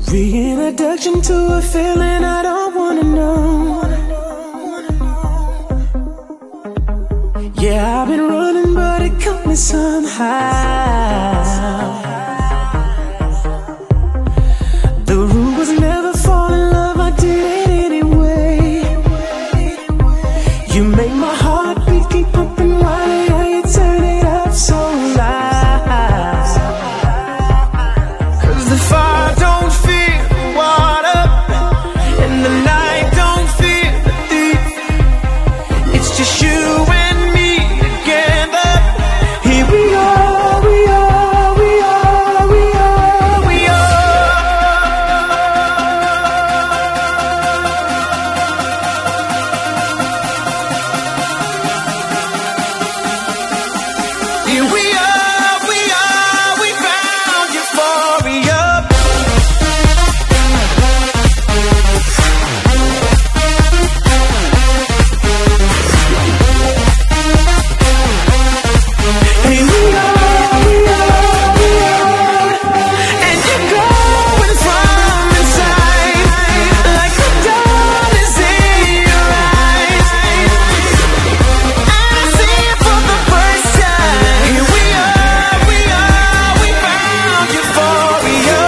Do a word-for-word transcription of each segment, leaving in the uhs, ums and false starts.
Reintroduction to a feeling I don't wanna know. Yeah, I've been running, but it caught me somehow. The rule was never fall in love, I did it anyway. You make my heartbeat keep pumping wild, yeah, you turn it up so loud. Cause the fire don't feel the water, and the night don't feel the thief. It's just you and me together. Here we are, we are, we are, we are, we are. Here we are, we are, we found euphoria. Here we are, we are, we are, and you're glowing from inside, like the dawn is in your eyes. I see it for the first time. Here we are, we are, we found euphoria.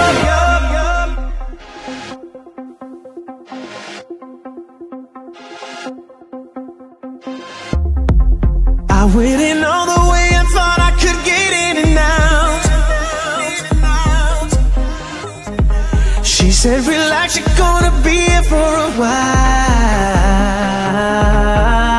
I went in all the way, I thought I could get in and out. She said, relax, you're gonna be here for a while.